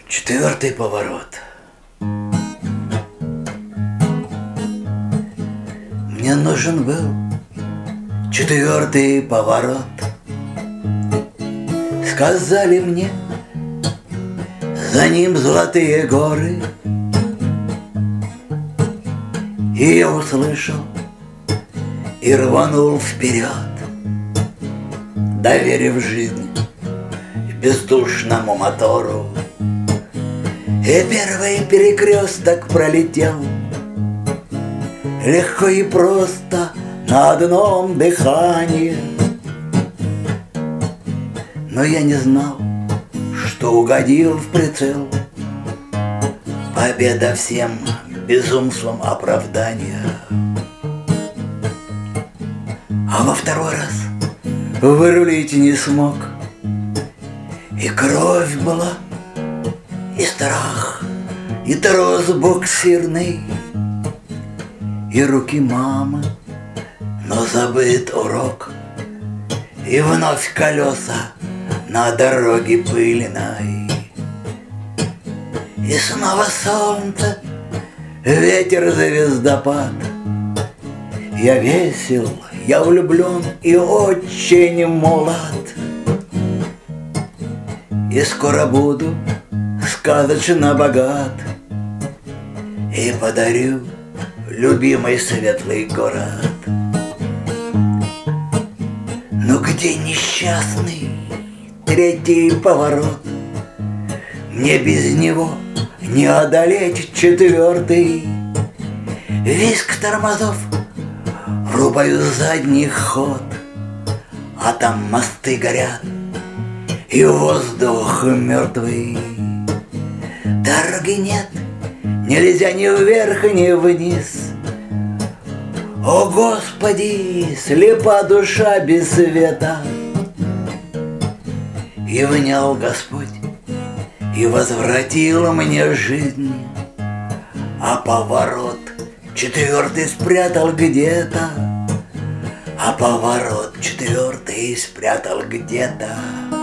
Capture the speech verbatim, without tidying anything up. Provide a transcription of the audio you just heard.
Четвертый поворот. Мне нужен был четвертый поворот. Сказали мне, за ним золотые горы. И я услышал и рванул вперед, доверив жизнь бездушному мотору. И первый перекресток пролетел легко и просто на одном дыхании. Но я не знал, что угодил в прицел. Победа всем безумством оправдания. А во второй раз вырулить не смог. И кровь была, и страх, и трос буксирный, и руки мамы, но забыт урок. И вновь колеса на дороге пыльной. И снова солнце, ветер, звездопад. Я весел, я влюблен и очень молод. И скоро буду сказочно богат. И подарю любимый светлый город. Но где несчастный третий поворот? Мне без него не одолеть четвертый. Визг тормозов, врубаю задний ход, а там мосты горят и воздух мертвый. Дороги нет, нельзя ни вверх, ни вниз. О, Господи, слепа душа без света. И внял Господь, и возвратил мне жизнь. А поворот четвертый спрятал где-то. А поворот четвертый спрятал где-то.